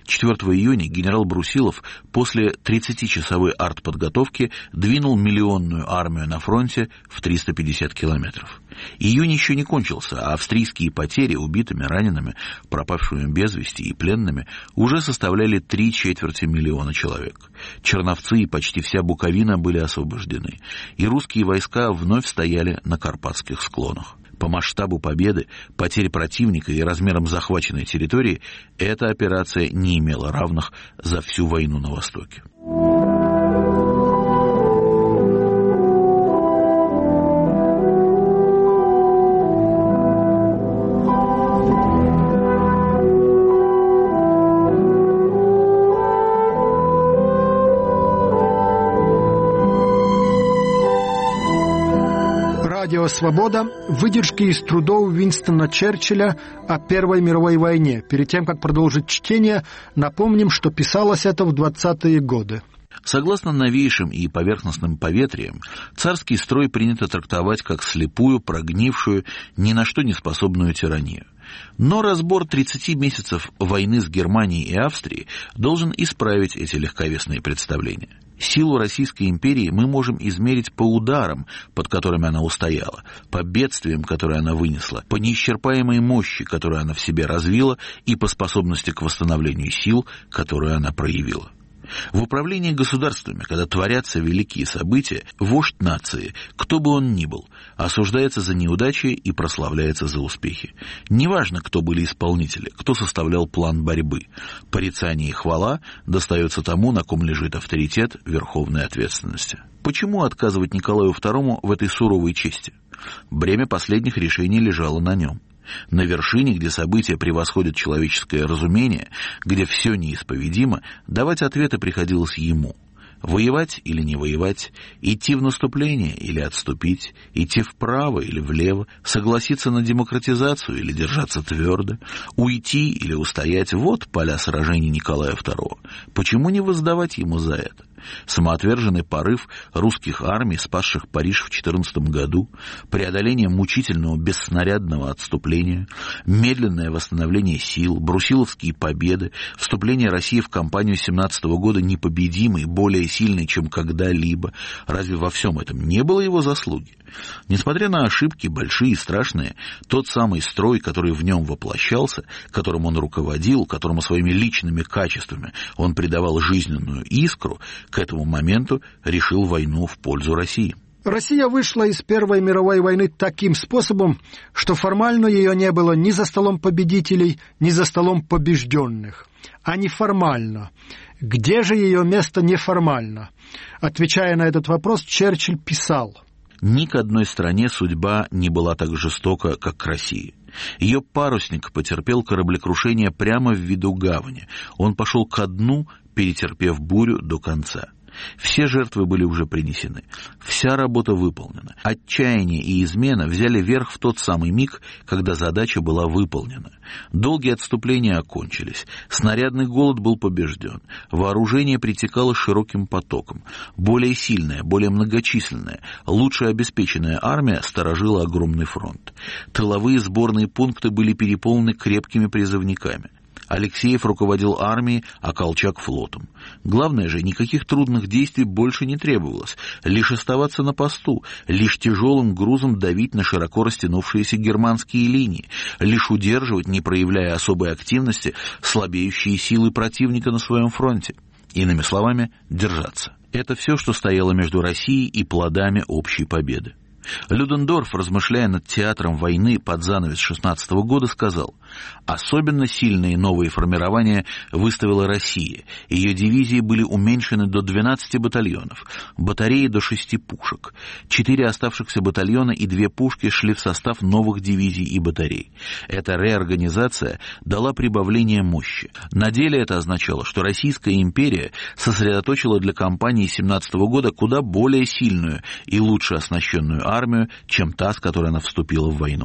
четвёртого июня генерал Брусилов после тридцатичасовой артподготовки двинул миллионную армию на фронте в триста пятьдесят километров. Июнь еще не кончился, а австрийские потери убитыми, ранеными, пропавшими без вести и пленными уже составляли три четверти миллиона человек. Черновцы и почти вся Буковина были освобождены, и русские войска вновь стояли на Карпатских склонах. По масштабу победы, потерь противника и размерам захваченной территории эта операция не имела равных за всю войну на Востоке. Радио «Свобода» – выдержки из трудов Уинстона Черчилля о Первой мировой войне. Перед тем, как продолжить чтение, напомним, что писалось это в двадцатые годы. Согласно новейшим и поверхностным поветриям, царский строй принято трактовать как слепую, прогнившую, ни на что не способную тиранию. Но разбор тридцати месяцев войны с Германией и Австрией должен исправить эти легковесные представления. Силу Российской империи мы можем измерить по ударам, под которыми она устояла, по бедствиям, которые она вынесла, по неисчерпаемой мощи, которую она в себе развила, и по способности к восстановлению сил, которую она проявила. В управлении государствами, когда творятся великие события, вождь нации, кто бы он ни был, осуждается за неудачи и прославляется за успехи. Неважно, кто были исполнители, кто составлял план борьбы. Порицание и хвала достается тому, на ком лежит авторитет верховной ответственности. Почему отказывать Николаю второму в этой суровой чести? Бремя последних решений лежало на нем. На вершине, где события превосходят человеческое разумение, где все неисповедимо, давать ответы приходилось ему. Воевать или не воевать, идти в наступление или отступить, идти вправо или влево, согласиться на демократизацию или держаться твердо, уйти или устоять — вот поля сражений Николая второго. Почему не воздавать ему за это? Самоотверженный порыв русских армий, спасших Париж в четырнадцатом году, преодоление мучительного бесснарядного отступления, медленное восстановление сил, брусиловские победы, вступление России в кампанию семнадцатого года непобедимой, более сильной, чем когда-либо. Разве во всем этом не было его заслуги? Несмотря на ошибки, большие и страшные, тот самый строй, который в нем воплощался, которым он руководил, которому своими личными качествами он придавал жизненную искру, к этому моменту решил войну в пользу России. Россия вышла из Первой мировой войны таким способом, что формально ее не было ни за столом победителей, ни за столом побежденных, а неформально. Где же ее место неформально? Отвечая на этот вопрос, Черчилль писал: «Ни к одной стране судьба не была так жестока, как к России. Ее парусник потерпел кораблекрушение прямо в виду гавани. Он пошел ко дну, перетерпев бурю до конца. Все жертвы были уже принесены. Вся работа выполнена. Отчаяние и измена взяли верх в тот самый миг, когда задача была выполнена. Долгие отступления окончились. Снарядный голод был побежден. Вооружение притекало широким потоком. Более сильная, более многочисленная, лучше обеспеченная армия сторожила огромный фронт. Тыловые сборные пункты были переполнены крепкими призывниками. Алексеев руководил армией, а Колчак — флотом. Главное же, никаких трудных действий больше не требовалось. Лишь оставаться на посту, лишь тяжелым грузом давить на широко растянувшиеся германские линии, лишь удерживать, не проявляя особой активности, слабеющие силы противника на своем фронте. Иными словами, держаться. Это все, что стояло между Россией и плодами общей победы. Людендорф, размышляя над театром войны под занавес шестнадцатого года, сказал: «Особенно сильные новые формирования выставила Россия. Ее дивизии были уменьшены до двенадцати батальонов, батареи до шести пушек. Четыре оставшихся батальона и две пушки шли в состав новых дивизий и батарей. Эта реорганизация дала прибавление мощи. На деле это означало, что Российская империя сосредоточила для кампании семнадцатого года куда более сильную и лучше оснащенную армию, чем та, с которой она вступила в войну».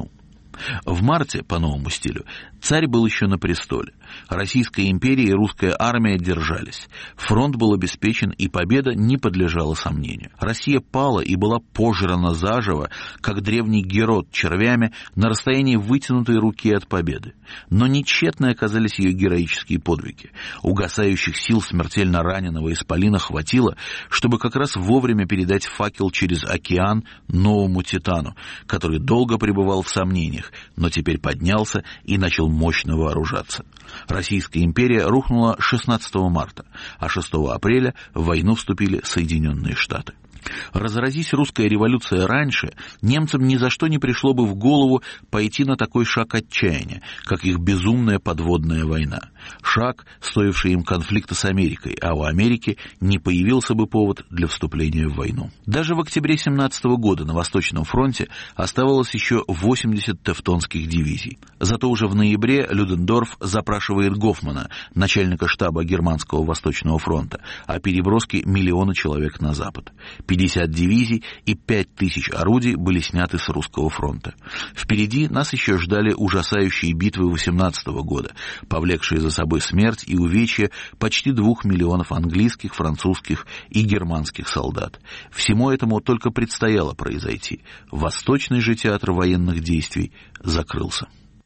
В марте, по новому стилю, царь был еще на престоле. Российская империя и русская армия держались. Фронт был обеспечен, и победа не подлежала сомнению. Россия пала и была пожрана заживо, как древний Герод червями, на расстоянии вытянутой руки от победы. Но нетчетны оказались ее героические подвиги. Угасающих сил смертельно раненого исполина хватило, чтобы как раз вовремя передать факел через океан новому Титану, который долго пребывал в сомнениях, но теперь поднялся и начал мощно вооружаться. Российская империя рухнула шестнадцатого марта, а шестого апреля в войну вступили Соединенные Штаты. Разразись русская революция раньше, немцам ни за что не пришло бы в голову пойти на такой шаг отчаяния, как их безумная подводная война. Шаг, стоивший им конфликта с Америкой, а у Америки не появился бы повод для вступления в войну. Даже в октябре семнадцатого года на Восточном фронте оставалось еще восемьдесят тевтонских дивизий. Зато уже в ноябре Людендорф запрашивает Гофмана, начальника штаба Германского Восточного фронта, о переброске миллиона человек на запад. пятьдесят дивизий и пять тысяч орудий были сняты с русского фронта. Впереди нас еще ждали ужасающие битвы восемнадцатого года, повлекшие за собой смерть и увечья почти двух миллионов английских, французских и германских солдат. Всему этому только предстояло произойти. Восточный же театр военных действий закрылся.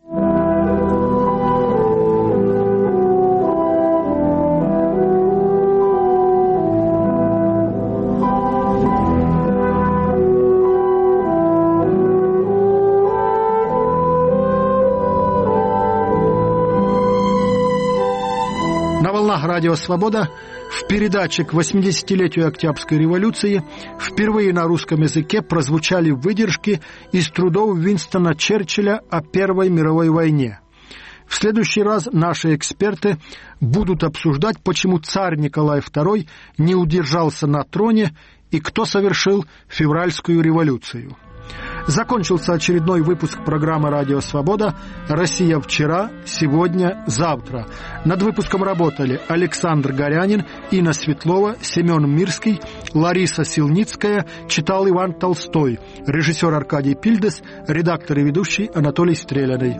Радио «Свобода» в передаче к восьмидесятилетию Октябрьской революции впервые на русском языке прозвучали выдержки из трудов Уинстона Черчилля о Первой мировой войне. В следующий раз наши эксперты будут обсуждать, почему царь Николай второй не удержался на троне и кто совершил февральскую революцию. Закончился очередной выпуск программы «Радио Свобода» «Россия вчера, сегодня, завтра». Над выпуском работали Александр Горянин, Инна Светлова, Семен Мирский, Лариса Силницкая, читал Иван Толстой, режиссер Аркадий Пильдес, редактор и ведущий Анатолий Стреляный.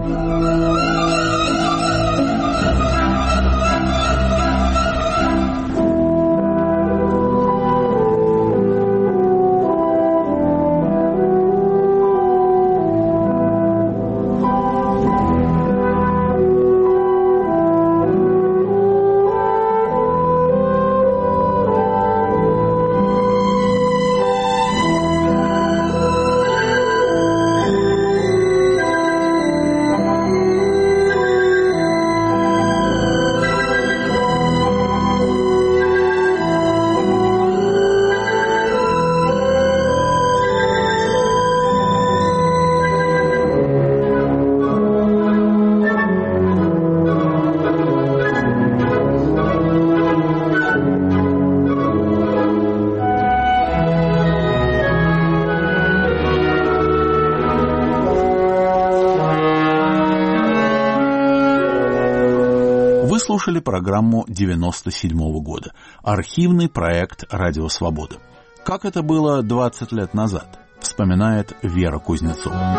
Слушали программу девяносто седьмого года. Архивный проект «Радио Свобода». Как это было двадцать лет назад, вспоминает Вера Кузнецова.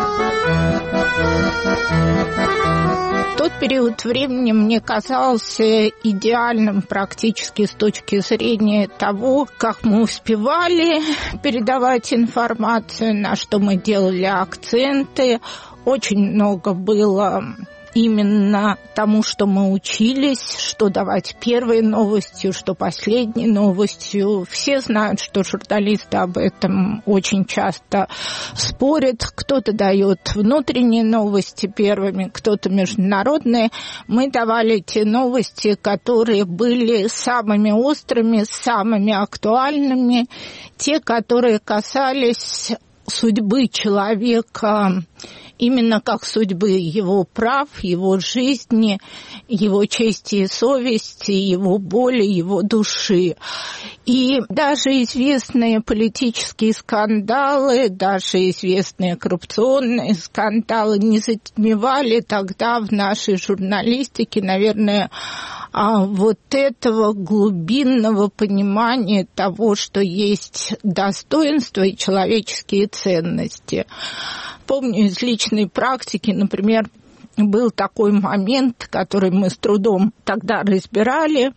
Тот период времени мне казался идеальным практически с точки зрения того, как мы успевали передавать информацию, на что мы делали акценты. Очень много было именно тому, что мы учились, что давать первой новостью, что последней новостью. Все знают, что журналисты об этом очень часто спорят. Кто-то дает внутренние новости первыми, кто-то международные. Мы давали те новости, которые были самыми острыми, самыми актуальными, те, которые касались судьбы человека, именно как судьбы его прав, его жизни, его чести и совести, его боли, его души. И даже известные политические скандалы, даже известные коррупционные скандалы не затмевали тогда в нашей журналистике, наверное, вот этого глубинного понимания того, что есть достоинство и человеческие ценности. Помню из личной практики, например, был такой момент, который мы с трудом тогда разбирали.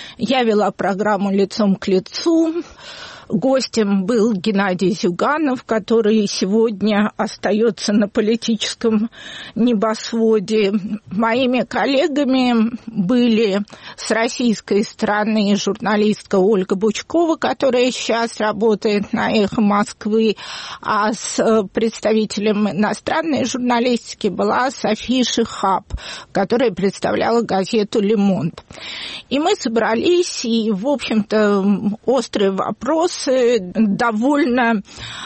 Я вела программу «Лицом к лицу». Гостем был Геннадий Зюганов, который сегодня остается на политическом небосводе. Моими коллегами были с российской стороны журналистка Ольга Бучкова, которая сейчас работает на «Эхо Москвы», а с представителем иностранной журналистики была София Шихаб, которая представляла газету «Ле Монд». И мы собрались, и, в общем-то, острые вопросы, довольно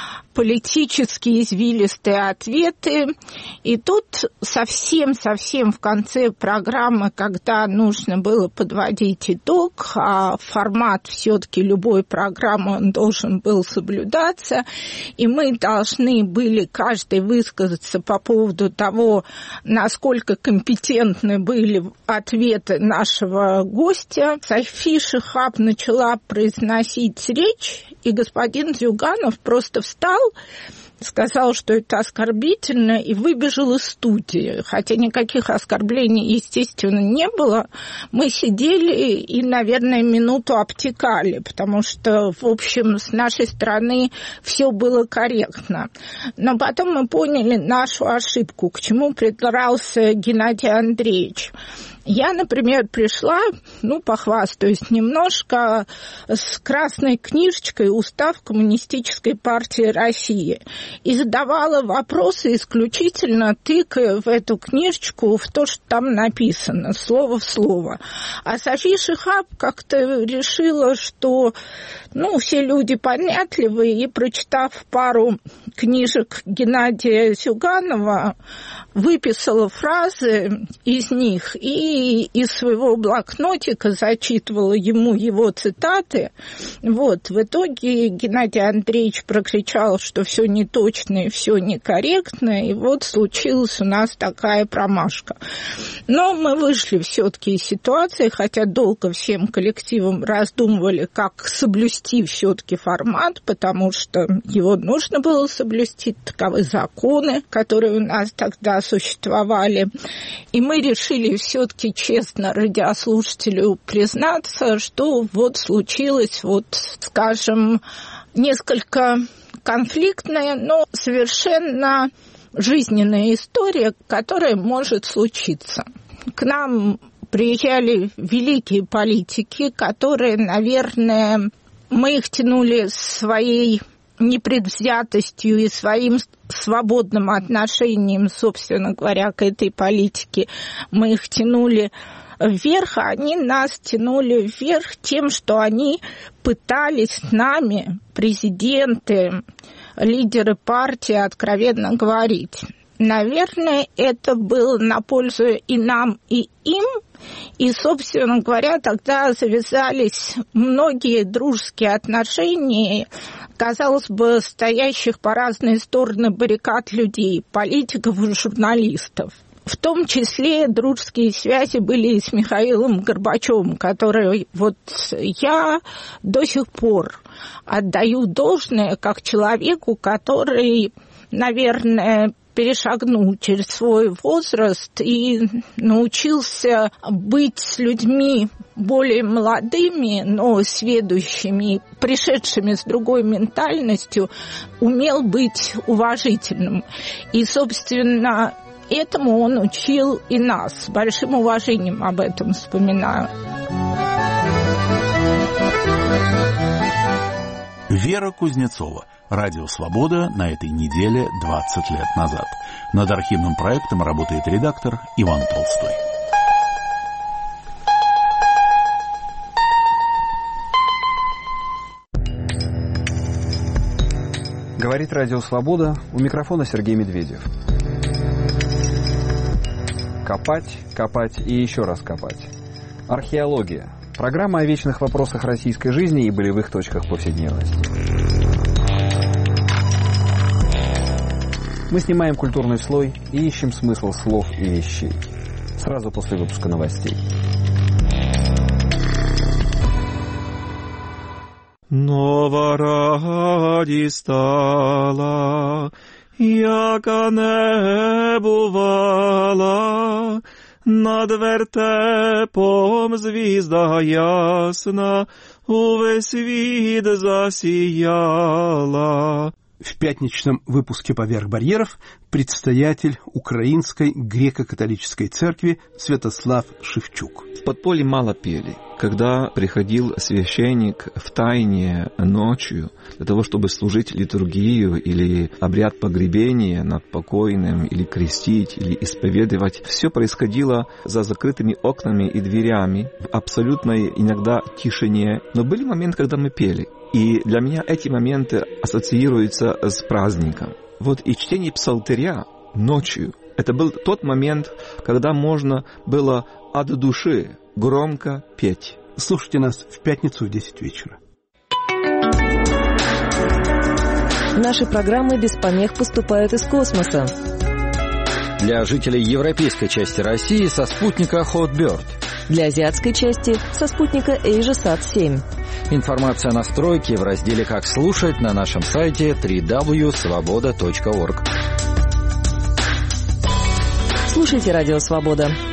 политические извилистые ответы. И тут совсем-совсем в конце программы, когда нужно было подводить итог, а формат все-таки любой программы он должен был соблюдаться, и мы должны были каждый высказаться по поводу того, насколько компетентны были ответы нашего гостя. София Шихаб начала произносить речь, и господин Зюганов просто встал, сказал, что это оскорбительно, и выбежал из студии. Хотя никаких оскорблений, естественно, не было. Мы сидели и, наверное, минуту обтекали, потому что, в общем, с нашей стороны все было корректно. Но потом мы поняли нашу ошибку, к чему придрался Геннадий Андреевич. Я, например, пришла, ну, похвастаюсь немножко, с красной книжечкой «Устав Коммунистической партии России» и задавала вопросы исключительно тыкая в эту книжечку в то, что там написано, слово в слово. А София Шихаб как-то решила, что, ну, все люди понятливые, и, прочитав пару книжек Геннадия Зюганова, выписала фразы из них и из своего блокнотика зачитывала ему его цитаты. Вот. В итоге Геннадий Андреевич прокричал, что все неточно и все некорректно, и вот случилась у нас такая промашка. Но мы вышли все-таки из ситуации, хотя долго всем коллективом раздумывали, как соблюсти все-таки формат, потому что его нужно было соблюсти, таковы законы, которые у нас тогда существовали. И мы решили все-таки честно радиослушателю признаться, что вот случилось, вот, скажем, несколько конфликтная, но совершенно жизненная история, которая может случиться. К нам приезжали великие политики, которые, наверное, мы их тянули своей непредвзятостью и своим свободным отношением, собственно говоря, к этой политике. Мы их тянули вверх, а они нас тянули вверх тем, что они пытались с нами, президенты, лидеры партии, откровенно говорить. Наверное, это было на пользу и нам, и им. И, собственно говоря, тогда завязались многие дружеские отношения, казалось бы, стоящих по разные стороны баррикад людей, политиков и журналистов. В том числе дружеские связи были и с Михаилом Горбачевым, который вот я до сих пор отдаю должное как человеку, который, наверное, перешагнул через свой возраст и научился быть с людьми более молодыми, но сведущими, пришедшими с другой ментальностью, умел быть уважительным. И, собственно, этому он учил и нас. С большим уважением об этом вспоминаю. Вера Кузнецова. Радио «Свобода» на этой неделе двадцать лет назад. Над архивным проектом работает редактор Иван Толстой. Говорит Радио «Свобода», у микрофона Сергей Медведев. Копать, копать и еще раз копать. Археология. Программа о вечных вопросах российской жизни и болевых точках повседневности. Мы снимаем культурный слой и ищем смысл слов и вещей. Сразу после выпуска новостей. Нова ради стала, яка не бувала, над вертепом звізда ясна увесь світ засияла. В пятничном выпуске «Поверх барьеров» предстоятель Украинской греко-католической церкви Святослав Шевчук. В подполье мало пели. Когда приходил священник в тайне ночью для того, чтобы служить литургию или обряд погребения над покойным, или крестить, или исповедовать, все происходило за закрытыми окнами и дверями, в абсолютной иногда тишине. Но были моменты, когда мы пели. И для меня эти моменты ассоциируются с праздником. Вот и чтение псалтыря ночью — это был тот момент, когда можно было от души громко петь. Слушайте нас в пятницу в десять вечера. Наши программы без помех поступают из космоса. Для жителей европейской части России со спутника Hotbird. Для азиатской части со спутника AsiaSat семь. Информация о настройке в разделе «Как слушать» на нашем сайте дабл ю дабл ю дабл ю точка свобода точка орг. Слушайте «Радио Свобода».